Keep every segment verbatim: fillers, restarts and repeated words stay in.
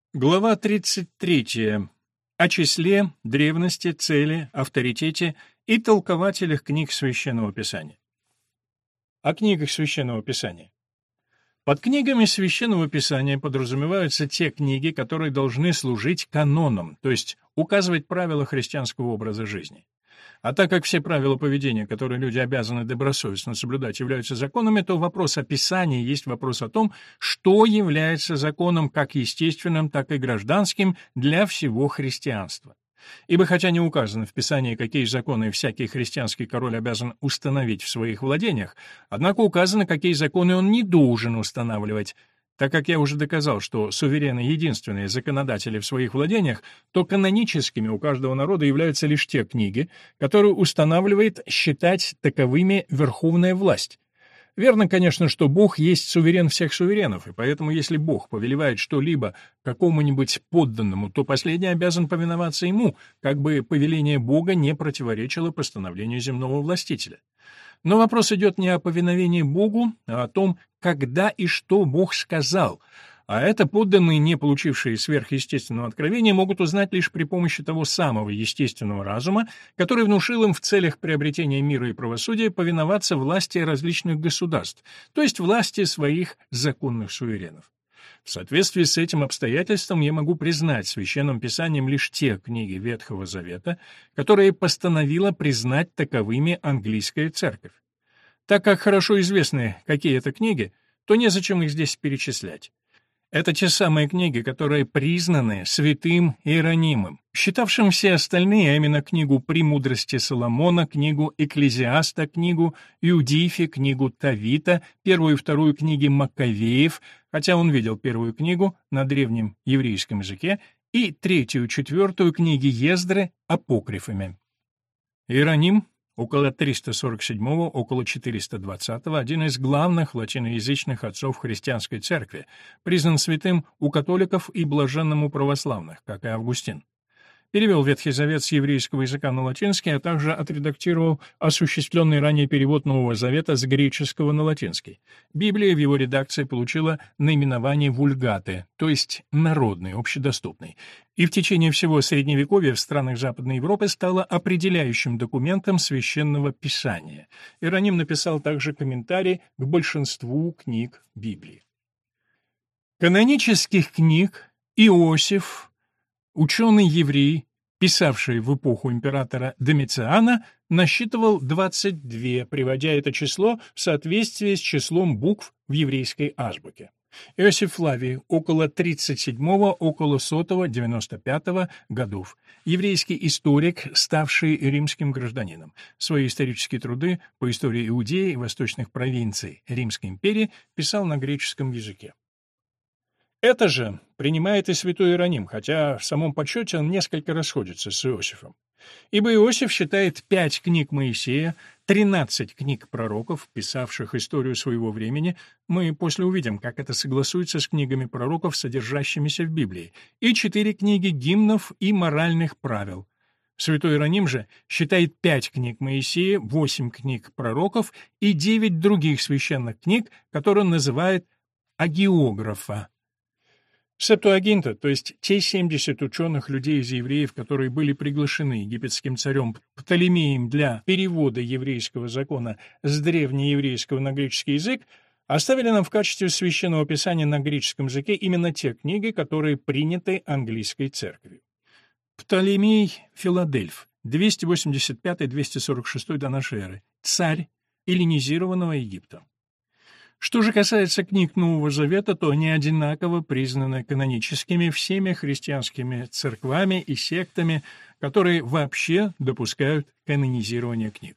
Глава тридцать третья. О числе, древности, цели, авторитете и толкователях книг Священного Писания. О книгах Священного Писания. Под книгами Священного Писания подразумеваются те книги, которые должны служить каноном, то есть указывать правила христианского образа жизни. А так как все правила поведения, которые люди обязаны добросовестно соблюдать, являются законами, то вопрос о Писании есть вопрос о том, что является законом как естественным, так и гражданским для всего христианства. Ибо хотя не указано в Писании, какие законы всякий христианский король обязан установить в своих владениях, однако указано, какие законы он не должен устанавливать. Так как я уже доказал, что суверены единственные законодатели в своих владениях, то каноническими у каждого народа являются лишь те книги, которые устанавливает считать таковыми верховная власть. Верно, конечно, что Бог есть суверен всех суверенов, и поэтому если Бог повелевает что-либо какому-нибудь подданному, то последний обязан повиноваться ему, как бы повеление Бога не противоречило постановлению земного властителя. Но вопрос идет не о повиновении Богу, а о том, когда и что Бог сказал, а это подданные, не получившие сверхъестественного откровения, могут узнать лишь при помощи того самого естественного разума, который внушил им в целях приобретения мира и правосудия повиноваться власти различных государств, то есть власти своих законных суверенов. В соответствии с этим обстоятельством я могу признать Священным Писанием лишь те книги Ветхого Завета, которые постановила признать таковыми английская церковь. Так как хорошо известны, какие это книги, то незачем их здесь перечислять. Это те самые книги, которые признаны святым Иеронимом, считавшим все остальные, а именно книгу «Премудрости Соломона», книгу «Экклезиаста», книгу «Иудифи», книгу «Тавита», первую и вторую книги Маккавеев, хотя он видел первую книгу на древнем еврейском языке, и третью и четвертую книги Ездры апокрифами. Иероним около триста сорок седьмого — около четыреста двадцатого, один из главных латиноязычных отцов христианской церкви, признан святым у католиков и блаженным у православных, как и Августин. Перевел Ветхий Завет с еврейского языка на латинский, а также отредактировал осуществленный ранее перевод Нового Завета с греческого на латинский. Библия в его редакции получила наименование «вульгате», то есть «народный», общедоступный, и в течение всего Средневековья в странах Западной Европы стала определяющим документом Священного Писания. Иероним написал также комментарий к большинству книг Библии. Канонических книг Иосиф, ученый-еврей, писавший в эпоху императора Домициана, насчитывал двадцать два, приводя это число в соответствие с числом букв в еврейской азбуке. Иосиф Флавий, около тридцать седьмого — около сотого — девяносто пятого годов. Еврейский историк, ставший римским гражданином. Свои исторические труды по истории Иудеи и восточных провинций Римской империи писал на греческом языке. Это же принимает и святой Иероним, хотя в самом подсчете он несколько расходится с Иосифом. Ибо Иосиф считает пять книг Моисея, тринадцать книг пророков, писавших историю своего времени, мы после увидим, как это согласуется с книгами пророков, содержащимися в Библии, и четыре книги гимнов и моральных правил. Святой Иероним же считает пять книг Моисея, восемь книг пророков и девять других священных книг, которые он называет агиографа. Септуагинта, то есть те семьдесят ученых людей из евреев, которые были приглашены египетским царем Птолемеем для перевода еврейского закона с древнееврейского на греческий язык, оставили нам в качестве священного писания на греческом языке именно те книги, которые приняты английской церковью. Птолемей Филадельф, двести восемьдесят пятый — двести сорок шестой до нашей эры, царь эллинизированного Египта. Что же касается книг Нового Завета, то они одинаково признаны каноническими всеми христианскими церквами и сектами, которые вообще допускают канонизирование книг.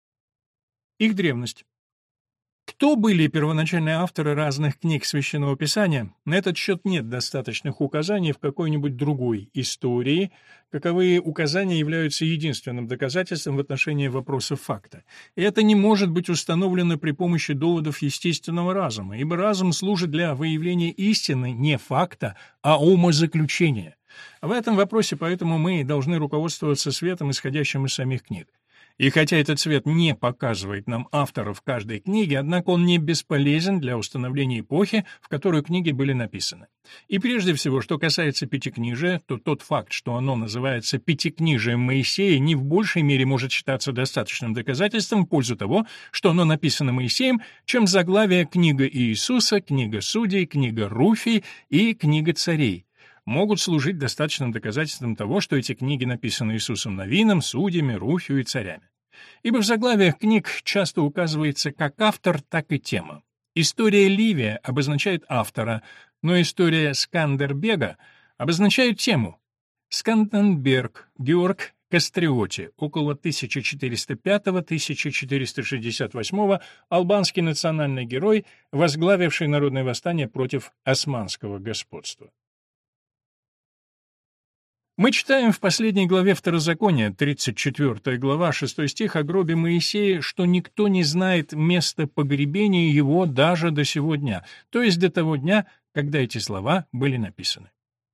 Их древность. Кто были первоначальные авторы разных книг Священного Писания, на этот счет нет достаточных указаний в какой-нибудь другой истории, каковые указания являются единственным доказательством в отношении вопроса факта. И это не может быть установлено при помощи доводов естественного разума, ибо разум служит для выявления истины не факта, а умозаключения. В этом вопросе поэтому мы должны руководствоваться светом, исходящим из самих книг. И хотя этот цвет не показывает нам авторов каждой книги, однако он не бесполезен для установления эпохи, в которую книги были написаны. И прежде всего, что касается Пятикнижия, то тот факт, что оно называется Пятикнижием Моисея, не в большей мере может считаться достаточным доказательством в пользу того, что оно написано Моисеем, чем заглавие «Книга Иисуса», «Книга Судей», «Книга Руфий» и «Книга Царей» могут служить достаточным доказательством того, что эти книги написаны Иисусом Навином, судьями, Руфью и царями. Ибо в заглавиях книг часто указывается как автор, так и тема. История Ливия обозначает автора, но история Скандербега обозначает тему. Сканденберг Георг Кастриоти, около тысяча четыреста пятого — тысяча четыреста шестьдесят восьмого, албанский национальный герой, возглавивший народное восстание против османского господства. Мы читаем в последней главе Второзакония, тридцать четвёртая глава, шестой стих, о гробе Моисея, что никто не знает места погребения его даже до сего дня, то есть до того дня, когда эти слова были написаны.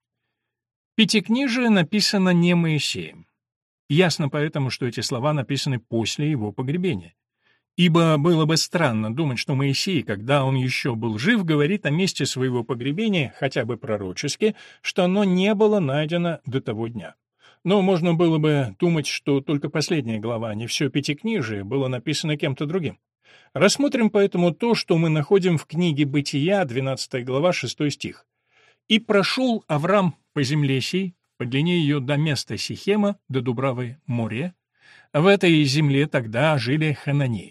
Пятикнижие написано не Моисеем. Ясно поэтому, что эти слова написаны после его погребения. Ибо было бы странно думать, что Моисей, когда он еще был жив, говорит о месте своего погребения, хотя бы пророчески, что оно не было найдено до того дня. Но можно было бы думать, что только последняя глава, а не все Пятикнижие, было написано кем-то другим. Рассмотрим поэтому то, что мы находим в книге Бытия, двенадцатая глава, шестой стих. «И прошел Аврам по земле сей, по длине ее до места Сихема, до Дубравы Море. В этой земле тогда жили хананеи».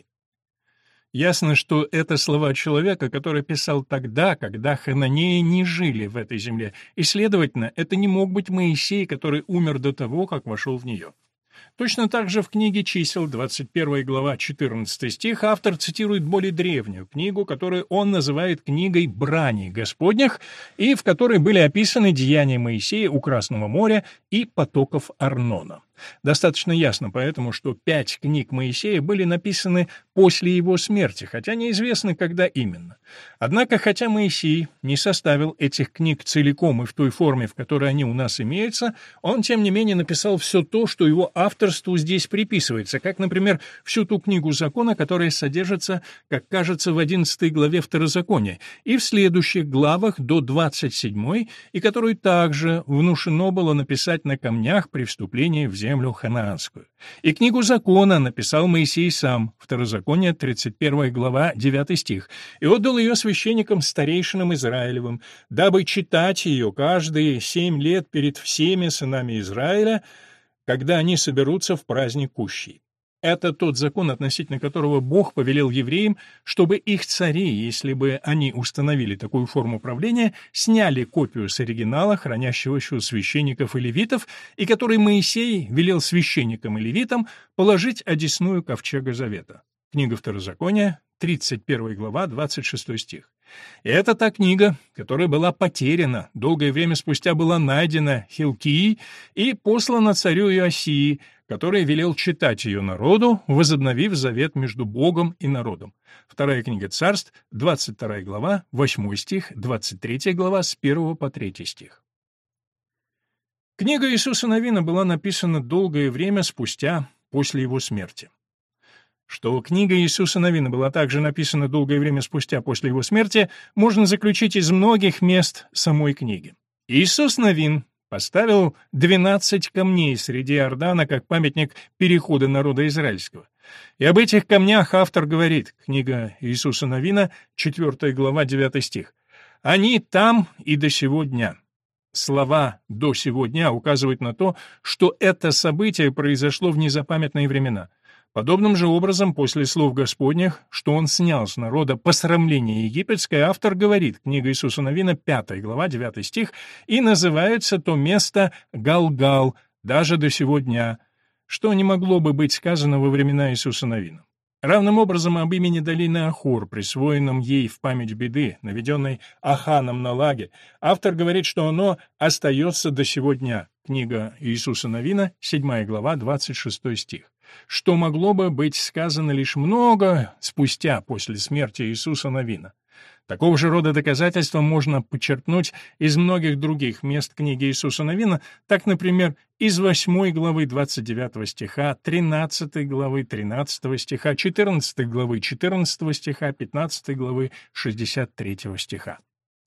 Ясно, что это слова человека, который писал тогда, когда хананеи не жили в этой земле, и, следовательно, это не мог быть Моисей, который умер до того, как вошел в нее. Точно так же в книге «Чисел», двадцать первая глава, четырнадцатый стих, автор цитирует более древнюю книгу, которую он называет книгой «Брани Господних», и в которой были описаны деяния Моисея у Красного моря и потоков Арнона. Достаточно ясно поэтому, что пять книг Моисея были написаны после его смерти, хотя неизвестно, когда именно. Однако, хотя Моисей не составил этих книг целиком и в той форме, в которой они у нас имеются, он, тем не менее, написал все то, что его авторству здесь приписывается, как, например, всю ту книгу закона, которая содержится, как кажется, в одиннадцатой главе Второзакония, и в следующих главах до двадцать седьмой, и которую также внушено было написать на камнях при вступлении в землю ханаанскую. И книгу закона написал Моисей сам, Второзаконие, тридцать первая глава, девятый стих, и отдал ее священникам старейшинам Израилевым, дабы читать ее каждые семь лет перед всеми сынами Израиля, когда они соберутся в праздник Кущий. Это тот закон, относительно которого Бог повелел евреям, чтобы их цари, если бы они установили такую форму правления, сняли копию с оригинала, хранящегося у священников и левитов, и который Моисей велел священникам и левитам положить одесную ковчега завета. Книга Второзакония, тридцать первая глава, двадцать шестой стих. И это та книга, которая была потеряна, долгое время спустя была найдена Хилкией и послана царю Иосии, который велел читать ее народу, возобновив завет между Богом и народом. Вторая книга Царств, двадцать вторая глава, восьмой стих, двадцать третья глава, с первого по третий стих. Книга Иисуса Навина была написана долгое время спустя, после его смерти. Что книга Иисуса Навина была также написана долгое время спустя после его смерти, можно заключить из многих мест самой книги. Иисус Навин поставил двенадцать камней среди Иордана как памятник перехода народа израильского. И об этих камнях автор говорит, книга Иисуса Навина, четвёртая глава, девятый стих. «Они там и до сего дня». Слова «до сего дня» указывают на то, что это событие произошло в незапамятные времена. Подобным же образом, после слов Господних, что он снял с народа посрамление египетское, автор говорит, книга Иисуса Навина, пятая глава, девятый стих, и называется то место Галгал, даже до сего дня, что не могло бы быть сказано во времена Иисуса Навина. Равным образом об имени долины Ахор, присвоенном ей в память беды, наведенной Аханом на Лаге, автор говорит, что оно остается до сего дня. Книга Иисуса Навина, седьмая глава, двадцать шестой стих. Что могло бы быть сказано лишь много спустя после смерти Иисуса Навина. Такого же рода доказательства можно почерпнуть из многих других мест книги Иисуса Навина, так, например, из восьмой главы двадцать девятого стиха, тринадцатой главы тринадцатого стиха, четырнадцатой главы четырнадцатого стиха, пятнадцатой главы шестьдесят третьего стиха.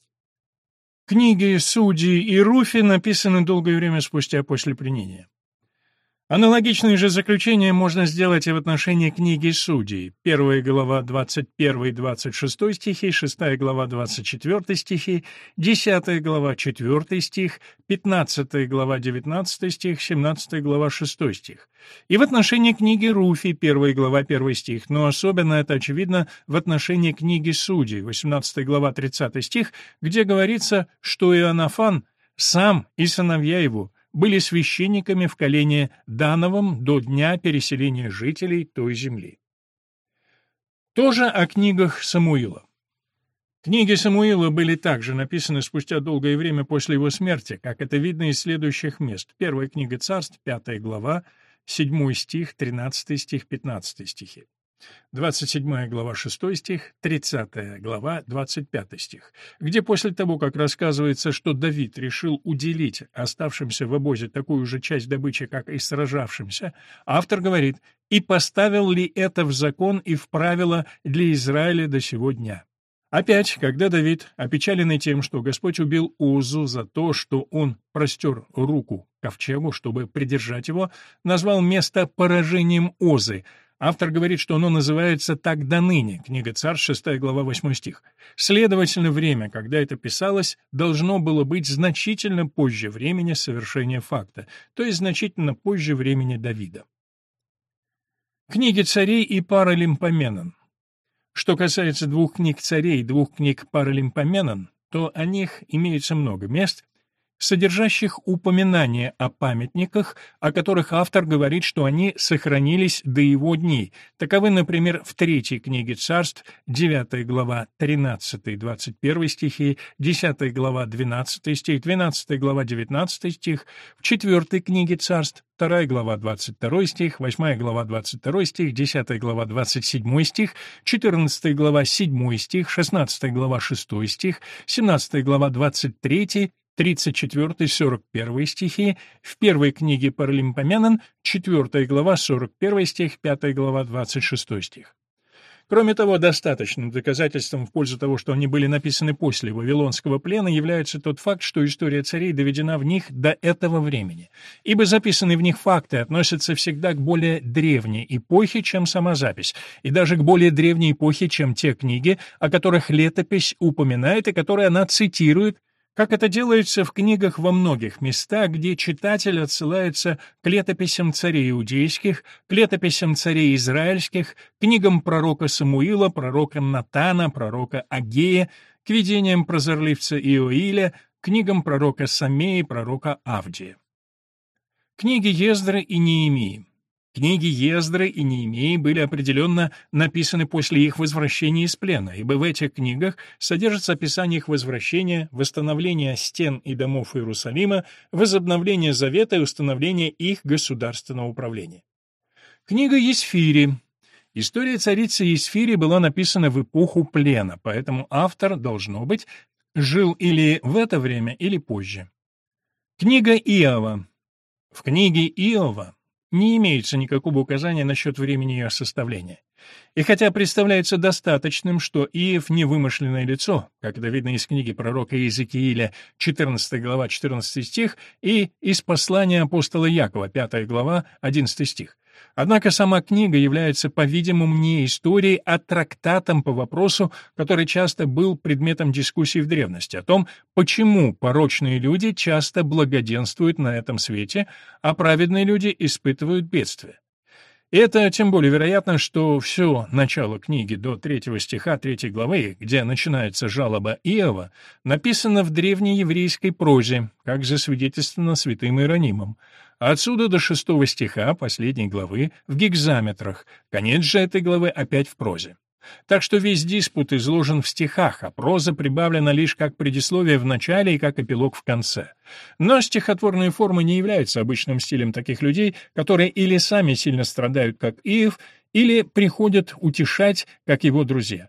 Книги Судей и Руфи написаны долгое время спустя после пленения. Аналогичные же заключения можно сделать и в отношении книги Судей. Первая глава двадцать первый двадцать шестой стихи, шестая глава двадцать четвёртый стихи, десятая глава четвёртый стих, пятнадцатая глава девятнадцатый стих, семнадцатая глава шестой стих. И в отношении книги Руфи, первая глава первый стих, но особенно это очевидно в отношении книги Судей, восемнадцатая глава тридцатый стих, где говорится, что Иоаннафан сам и сыновья его были священниками в колене Дановом до дня переселения жителей той земли. Тоже о книгах Самуила. Книги Самуила были также написаны спустя долгое время после его смерти, как это видно из следующих мест. Первая книга Царств, пятая глава, седьмой стих, тринадцатый стих, пятнадцатый стихи. двадцать седьмая глава, шестой стих, тридцатая глава, двадцать пятый стих, где после того, как рассказывается, что Давид решил уделить оставшимся в обозе такую же часть добычи, как и сражавшимся, автор говорит: «И поставил ли это в закон и в правила для Израиля до сего дня?» Опять, когда Давид, опечаленный тем, что Господь убил Узу за то, что он простер руку к ковчегу, чтобы придержать его, назвал место поражением Озы, автор говорит, что оно называется так до ныне, книга Царств, шестая глава, восьмой стих. Следовательно, время, когда это писалось, должно было быть значительно позже времени совершения факта, то есть значительно позже времени Давида. Книги царей и Паралимпоменон. Что касается двух книг царей и двух книг Паралимпоменон, то о них имеется много мест, содержащих упоминания о памятниках, о которых автор говорит, что они сохранились до его дней. Таковы, например, в третьей книге Царств, девятая глава, тринадцатый двадцать первый стихи, десятая глава, двенадцатый стих, двенадцатая глава, девятнадцатый стих, в четвертой книге Царств, вторая глава, двадцать второй стих, восьмая глава, двадцать второй стих, десятая глава, двадцать седьмой стих, четырнадцатая глава, седьмой стих, шестнадцатая глава, шестой стих, семнадцатая глава, двадцать третий, тридцать четвёртый, сорок первый стихи, в первой книге Паралимпоменон, четвёртая глава, сорок первый стих, пятая глава, двадцать шестой стих. Кроме того, достаточным доказательством в пользу того, что они были написаны после Вавилонского плена, является тот факт, что история царей доведена в них до этого времени, ибо записанные в них факты относятся всегда к более древней эпохе, чем сама запись, и даже к более древней эпохе, чем те книги, о которых летопись упоминает и которые она цитирует, как это делается в книгах во многих местах, где читатель отсылается к летописям царей иудейских, к летописям царей израильских, книгам пророка Самуила, пророка Натана, пророка Агея, к видениям прозорливца Иоиля, книгам пророка Самеи, пророка Авдия. Книги Ездры и Неемии. Книги Ездры и Неемии были определенно написаны после их возвращения из плена, ибо в этих книгах содержится описание их возвращения, восстановления стен и домов Иерусалима, возобновления завета и установления их государственного управления. Книга Есфири. История царицы Есфири была написана в эпоху плена, поэтому автор, должно быть, жил или в это время, или позже. Книга Иова. В книге Иова не имеется никакого указания насчет времени ее составления. И хотя представляется достаточным, что Иов — не вымышленное лицо, как это видно из книги пророка Иезекииля, четырнадцатая глава, четырнадцатый стих, и из послания апостола Якова, пятая глава, одиннадцатый стих. Однако сама книга является, по-видимому, не историей, а трактатом по вопросу, который часто был предметом дискуссий в древности, о том, почему порочные люди часто благоденствуют на этом свете, а праведные люди испытывают бедствия. И это тем более вероятно, что все начало книги до третьего стиха третьей главы, где начинается жалоба Иова, написано в древнееврейской прозе, как засвидетельствовано святым Иеронимом. Отсюда до шестого стиха последней главы в гекзаметрах, конец же этой главы опять в прозе. Так что весь диспут изложен в стихах, а проза прибавлена лишь как предисловие в начале и как эпилог в конце. Но стихотворные формы не являются обычным стилем таких людей, которые или сами сильно страдают, как Иов, или приходят утешать, как его друзья.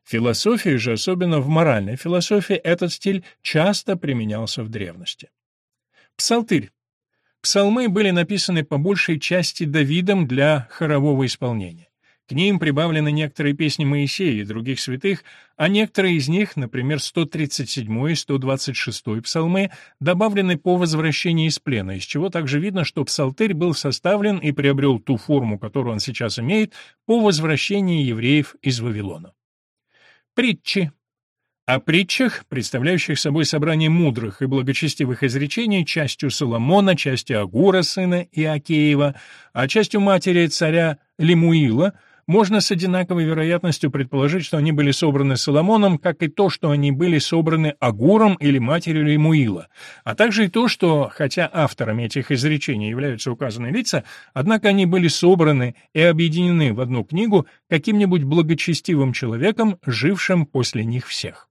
В философии же, особенно в моральной философии, этот стиль часто применялся в древности. Псалтырь. Псалмы были написаны по большей части Давидом для хорового исполнения. К ним прибавлены некоторые песни Моисея и других святых, а некоторые из них, например, сто тридцать седьмой и сто двадцать шестой псалмы, добавлены по возвращении из плена, из чего также видно, что псалтырь был составлен и приобрел ту форму, которую он сейчас имеет, по возвращении евреев из Вавилона. Притчи. О притчах, представляющих собой собрание мудрых и благочестивых изречений, частью Соломона, частью Агура, сына Иакеева, а частью матери царя Лемуила, можно с одинаковой вероятностью предположить, что они были собраны Соломоном, как и то, что они были собраны Агуром или матерью Лемуила, а также и то, что, хотя авторами этих изречений являются указанные лица, однако они были собраны и объединены в одну книгу каким-нибудь благочестивым человеком, жившим после них всех.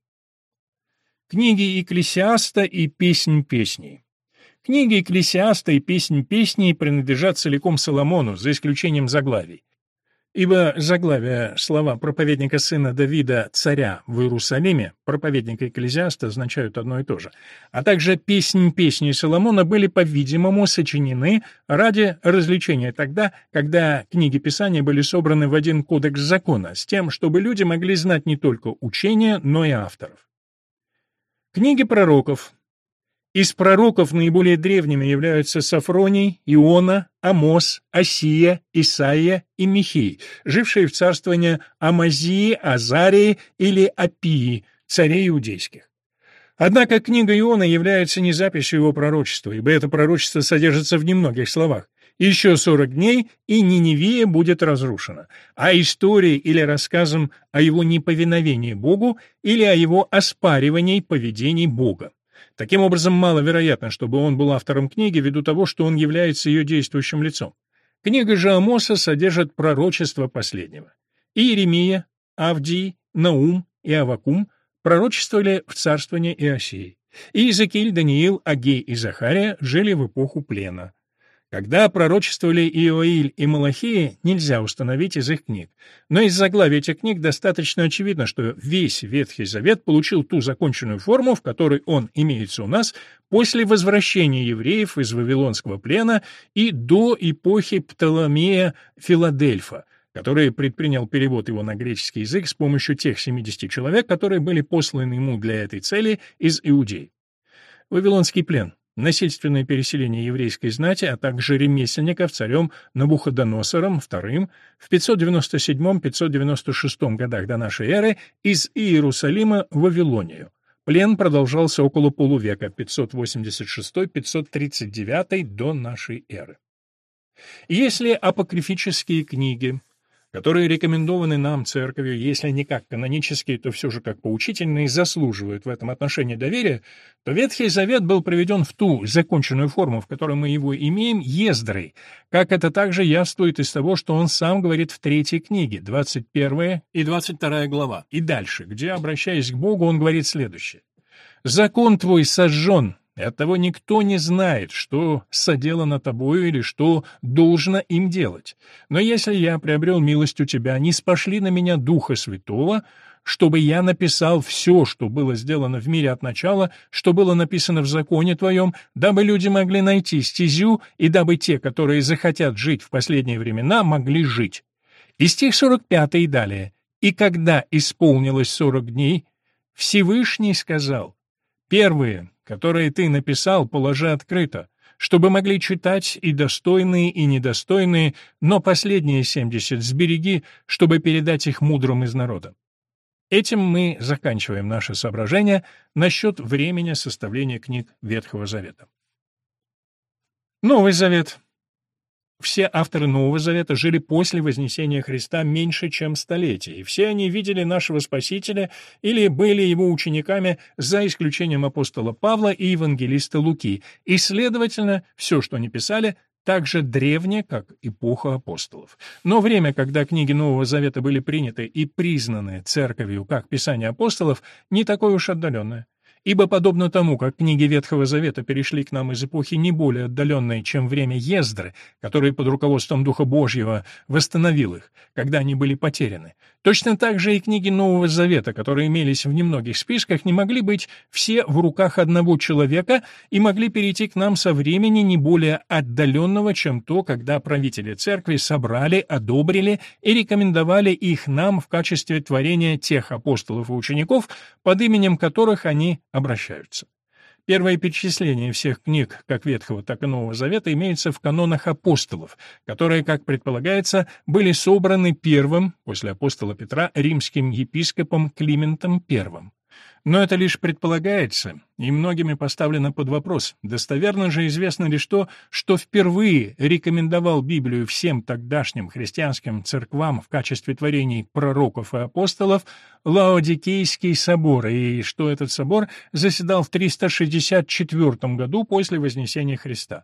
Книги Екклесиаста и Песнь песней. Книги Екклесиаста и Песнь песней принадлежат целиком Соломону, за исключением заглавий. Ибо заглавия слова проповедника сына Давида царя в Иерусалиме, проповедника Екклесиаста означают одно и то же, а также песнь песней Соломона были, по-видимому, сочинены ради развлечения тогда, когда книги Писания были собраны в один кодекс закона, с тем, чтобы люди могли знать не только учения, но и авторов. Книги пророков. Из пророков наиболее древними являются Софроний, Иона, Амос, Осия, Исаия и Михей, жившие в царствовании Амазии, Азарии или Апии, царей иудейских. Однако книга Иона является не записью его пророчества, ибо это пророчество содержится в немногих словах. Еще сорок дней, и Ниневия будет разрушена, а историей или рассказом о его неповиновении Богу или о его оспаривании поведений Бога. Таким образом, маловероятно, чтобы он был автором книги, ввиду того, что он является ее действующим лицом. Книга же Амоса содержит пророчество последнего. И Иеремия, Авдий, Наум и Аввакум пророчествовали в царствовании Иосии. И Иезекииль, Даниил, Агей и Захария жили в эпоху плена. Когда пророчествовали Иоиль и Малахия, нельзя установить из их книг. Но из заглавия этих книг достаточно очевидно, что весь Ветхий Завет получил ту законченную форму, в которой он имеется у нас после возвращения евреев из Вавилонского плена и до эпохи Птоломея Филадельфа, который предпринял перевод его на греческий язык с помощью тех семидесяти человек, которые были посланы ему для этой цели из Иудеи. Вавилонский плен. Насильственное переселение еврейской знати, а также ремесленников царем Навуходоносором вторым в пятьсот девяносто седьмом — пятьсот девяносто шестом годах до нашей эры из Иерусалима в Вавилонию. Плен продолжался около полувека, пятьсот восемьдесят шестой — пятьсот тридцать девятый до нашей эры. Если апокрифические книги, которые рекомендованы нам церковью, если не как канонические, то все же как поучительные, заслуживают в этом отношении доверия, то Ветхий Завет был приведен в ту законченную форму, в которой мы его имеем, Ездрой, как это также явствует из того, что он сам говорит в третьей книге, двадцать первая и двадцать вторая глава, и дальше, где, обращаясь к Богу, он говорит следующее. «Закон твой сожжен, и оттого никто не знает, что соделано тобою или что должно им делать. Но если я приобрел милость у тебя, ниспошли на меня Духа Святого, чтобы я написал все, что было сделано в мире от начала, что было написано в законе твоем, дабы люди могли найти стезю, и дабы те, которые захотят жить в последние времена, могли жить». И стих сорок пятый и далее. «И когда исполнилось сорок дней, Всевышний сказал: первые, которые ты написал, положи открыто, чтобы могли читать и достойные, и недостойные, но последние семьдесят сбереги, чтобы передать их мудрым из народа». Этим мы заканчиваем наше соображение насчет времени составления книг Ветхого Завета. Новый Завет. Все авторы Нового Завета жили после вознесения Христа меньше, чем столетие, и все они видели нашего Спасителя или были его учениками, за исключением апостола Павла и евангелиста Луки, и, следовательно, все, что они писали, так же древнее, как эпоха апостолов. Но время, когда книги Нового Завета были приняты и признаны Церковью как Писание апостолов, не такое уж отдаленное. Ибо подобно тому, как книги Ветхого Завета перешли к нам из эпохи не более отдаленной, чем время Ездры, который под руководством Духа Божьего восстановил их, когда они были потеряны, точно так же и книги Нового Завета, которые имелись в немногих списках, не могли быть все в руках одного человека и могли перейти к нам со времени не более отдаленного, чем то, когда правители церкви собрали, одобрили и рекомендовали их нам в качестве творения тех апостолов и учеников, под именем которых они обращаются. Первое перечисление всех книг, как Ветхого, так и Нового Завета, имеется в канонах апостолов, которые, как предполагается, были собраны первым, после апостола Петра, римским епископом Климентом Первым. Но это лишь предполагается, и многими поставлено под вопрос. Достоверно же известно лишь то, что впервые рекомендовал Библию всем тогдашним христианским церквам в качестве творений пророков и апостолов Лаодикейский собор, и что этот собор заседал в триста шестьдесят четвёртом году после Вознесения Христа.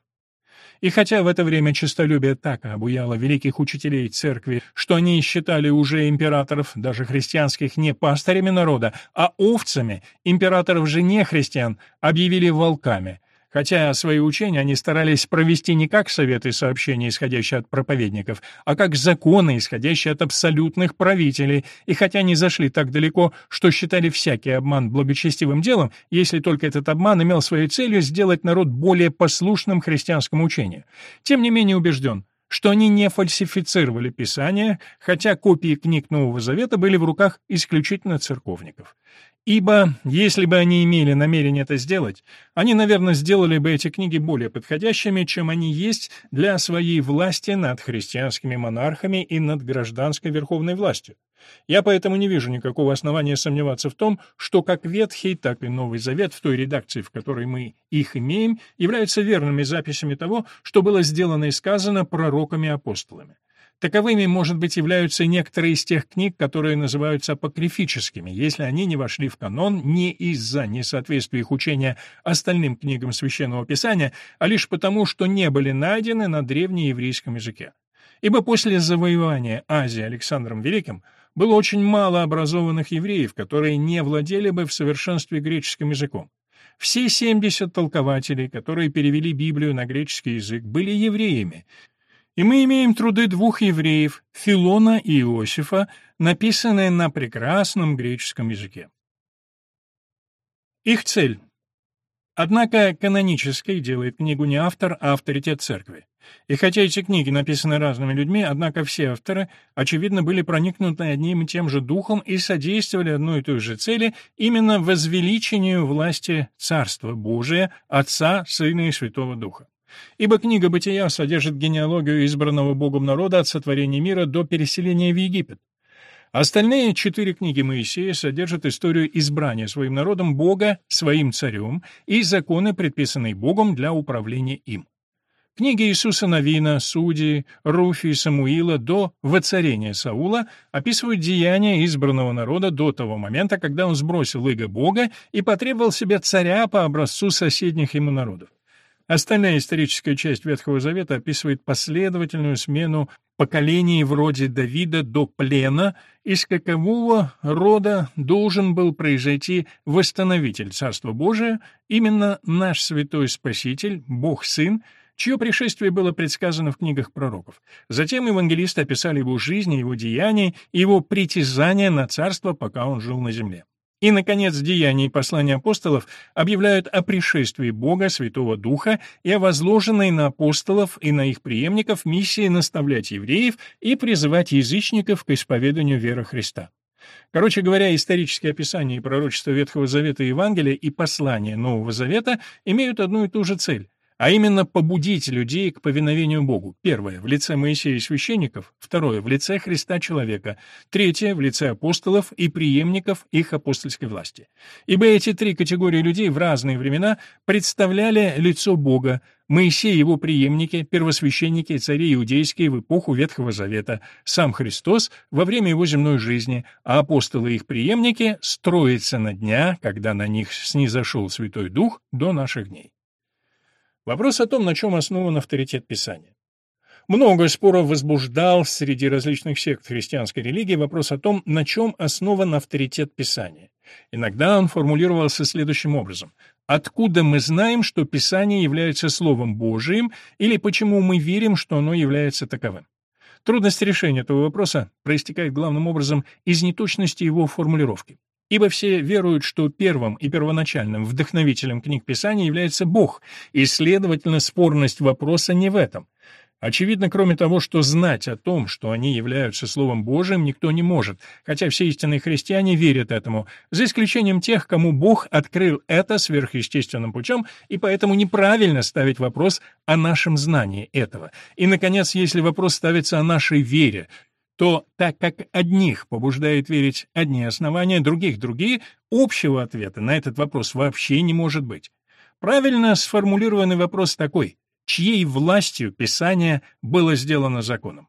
И хотя в это время честолюбие так обуяло великих учителей церкви, что они считали уже императоров, даже христианских, не пастырями народа, а овцами, императоров же не христиан объявили волками, хотя свои учения они старались провести не как советы и сообщения, исходящие от проповедников, а как законы, исходящие от абсолютных правителей, и хотя не зашли так далеко, что считали всякий обман благочестивым делом, если только этот обман имел своей целью сделать народ более послушным христианскому учению. Тем не менее убежден, что они не фальсифицировали Писание, хотя копии книг Нового Завета были в руках исключительно церковников. Ибо, если бы они имели намерение это сделать, они, наверное, сделали бы эти книги более подходящими, чем они есть для своей власти над христианскими монархами и над гражданской верховной властью. Я поэтому не вижу никакого основания сомневаться в том, что как Ветхий, так и Новый Завет в той редакции, в которой мы их имеем, являются верными записями того, что было сделано и сказано пророками и апостолами. Таковыми, может быть, являются некоторые из тех книг, которые называются апокрифическими, если они не вошли в канон не из-за несоответствия их учения остальным книгам Священного Писания, а лишь потому, что не были найдены на древнееврейском языке. Ибо после завоевания Азии Александром Великим было очень мало образованных евреев, которые не владели бы в совершенстве греческим языком. Все семьдесят толкователей, которые перевели Библию на греческий язык, были евреями, и мы имеем труды двух евреев, Филона и Иосифа, написанные на прекрасном греческом языке. Их цель. Однако канонической делает книгу не автор, а авторитет церкви. И хотя эти книги написаны разными людьми, однако все авторы, очевидно, были проникнуты одним и тем же духом и содействовали одной и той же цели, именно возвеличению власти Царства Божия, Отца, Сына и Святого Духа. Ибо книга «Бытия» содержит генеалогию избранного Богом народа от сотворения мира до переселения в Египет. Остальные четыре книги Моисея содержат историю избрания своим народом Бога, своим царем, и законы, предписанные Богом для управления им. Книги Иисуса Навина, Судьи, Руфи и Самуила до воцарения Саула описывают деяния избранного народа до того момента, когда он сбросил иго Бога и потребовал себе царя по образцу соседних ему народов. Остальная историческая часть Ветхого Завета описывает последовательную смену поколений вроде Давида до плена, из какового рода должен был произойти восстановитель Царства Божия, именно наш святой Спаситель, Бог-Сын, чье пришествие было предсказано в книгах пророков. Затем евангелисты описали его жизнь, его деяния и его притязания на царство, пока он жил на земле. И, наконец, деяния и послания апостолов объявляют о пришествии Бога, Святого Духа и о возложенной на апостолов и на их преемников миссии наставлять евреев и призывать язычников к исповеданию веры Христа. Короче говоря, исторические описания и пророчества Ветхого Завета и Евангелия и послания Нового Завета имеют одну и ту же цель, а именно побудить людей к повиновению Богу. Первое — в лице Моисея и священников, второе — в лице Христа человека, третье — в лице апостолов и преемников их апостольской власти. Ибо эти три категории людей в разные времена представляли лицо Бога, Моисей и его преемники, первосвященники и цари иудейские в эпоху Ветхого Завета, сам Христос во время его земной жизни, а апостолы и их преемники строятся на дня, когда на них снизошел Святой Дух, до наших дней. Вопрос о том, на чем основан авторитет Писания. Много споров возбуждал среди различных сект христианской религии вопрос о том, на чем основан авторитет Писания. Иногда он формулировался следующим образом: «Откуда мы знаем, что Писание является Словом Божиим, или почему мы верим, что оно является таковым?» Трудность решения этого вопроса проистекает главным образом из неточности его формулировки. Ибо все веруют, что первым и первоначальным вдохновителем книг Писания является Бог, и, следовательно, спорность вопроса не в этом. Очевидно, кроме того, что знать о том, что они являются Словом Божиим, никто не может, хотя все истинные христиане верят этому, за исключением тех, кому Бог открыл это сверхъестественным путем, и поэтому неправильно ставить вопрос о нашем знании этого. И, наконец, если вопрос ставится о нашей вере, то, так как одних побуждает верить одни основания, других другие, общего ответа на этот вопрос вообще не может быть. Правильно сформулированный вопрос такой: чьей властью Писание было сделано законом?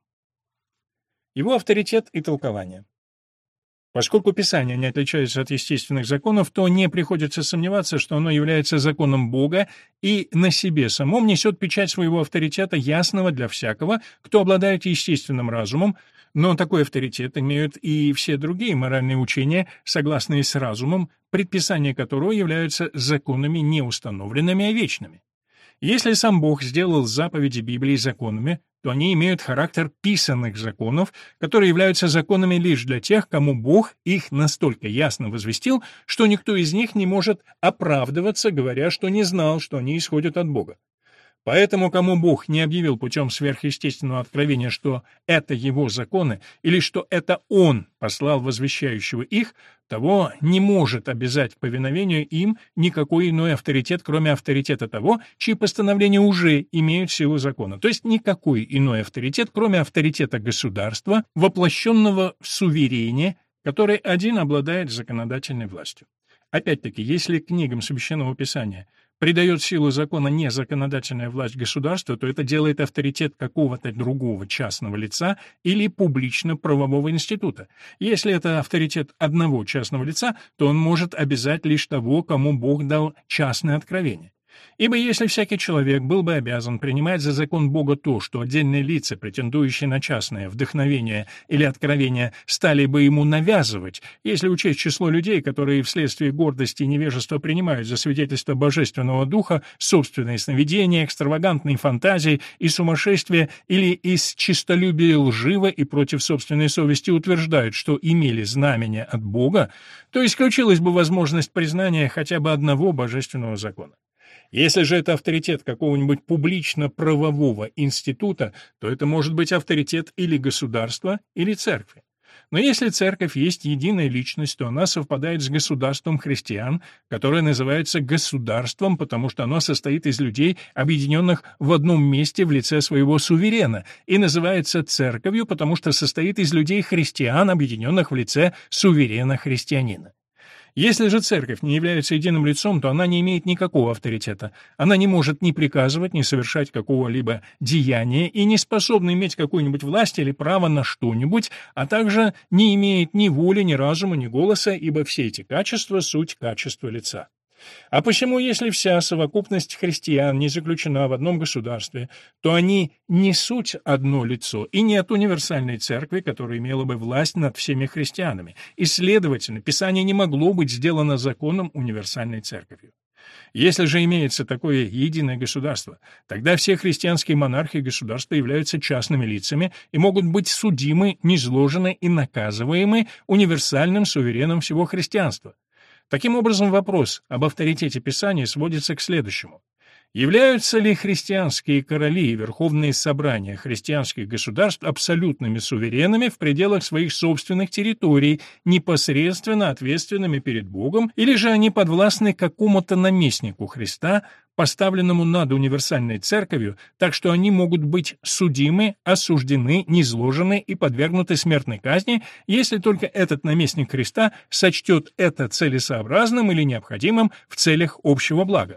Его авторитет и толкование. Поскольку Писание не отличается от естественных законов, то не приходится сомневаться, что оно является законом Бога и на себе самом несет печать своего авторитета, ясного для всякого, кто обладает естественным разумом, но такой авторитет имеют и все другие моральные учения, согласные с разумом, предписания которого являются законами не установленными, а вечными. Если сам Бог сделал заповеди Библии законами, то они имеют характер писанных законов, которые являются законами лишь для тех, кому Бог их настолько ясно возвестил, что никто из них не может оправдываться, говоря, что не знал, что они исходят от Бога. Поэтому, кому Бог не объявил путем сверхъестественного откровения, что это его законы, или что это Он послал возвещающего их, того не может обязать к повиновению им никакой иной авторитет, кроме авторитета того, чьи постановления уже имеют силу закона, то есть никакой иной авторитет, кроме авторитета государства, воплощенного в суверене, который один обладает законодательной властью. Опять-таки, если книгам Священного Писания придает силу закона не законодательная власть государства, то это делает авторитет какого-то другого частного лица или публично-правового института. Если это авторитет одного частного лица, то он может обязать лишь того, кому Бог дал частное откровение. Ибо если всякий человек был бы обязан принимать за закон Бога то, что отдельные лица, претендующие на частное вдохновение или откровение, стали бы ему навязывать, если учесть число людей, которые вследствие гордости и невежества принимают за свидетельство Божественного Духа собственные сновидения, экстравагантные фантазии и сумасшествия, или из честолюбия лживо и против собственной совести утверждают, что имели знамение от Бога, то исключилась бы возможность признания хотя бы одного божественного закона. Если же это авторитет какого-нибудь публично-правового института, то это может быть авторитет или государства, или церкви. Но если церковь есть единая личность, то она совпадает с государством христиан, которое называется государством, потому что оно состоит из людей, объединенных в одном месте в лице своего суверена, и называется церковью, потому что состоит из людей-христиан, объединенных в лице суверена-христианина. Если же церковь не является единым лицом, то она не имеет никакого авторитета. Она не может ни приказывать, ни совершать какого-либо деяния и не способна иметь какую-нибудь власть или право на что-нибудь, а также не имеет ни воли, ни разума, ни голоса, ибо все эти качества — суть качества лица. А посему, если вся совокупность христиан не заключена в одном государстве, то они не суть одно лицо, и нет универсальной церкви, которая имела бы власть над всеми христианами, и, следовательно, Писание не могло быть сделано законом универсальной церковью. Если же имеется такое единое государство, тогда все христианские монархии государства являются частными лицами и могут быть судимы, низложены и наказываемы универсальным сувереном всего христианства. Таким образом, вопрос об авторитете Писания сводится к следующему. Являются ли христианские короли и верховные собрания христианских государств абсолютными суверенами в пределах своих собственных территорий, непосредственно ответственными перед Богом, или же они подвластны какому-то наместнику Христа, поставленному над универсальной церковью, так что они могут быть судимы, осуждены, низложены и подвергнуты смертной казни, если только этот наместник Христа сочтет это целесообразным или необходимым в целях общего блага.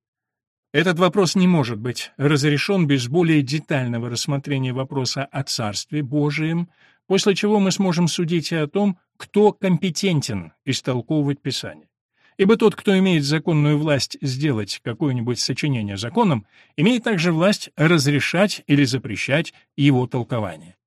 Этот вопрос не может быть разрешен без более детального рассмотрения вопроса о Царстве Божием, после чего мы сможем судить и о том, кто компетентен истолковывать Писание. Ибо тот, кто имеет законную власть сделать какое-нибудь сочинение законом, имеет также власть разрешать или запрещать его толкование.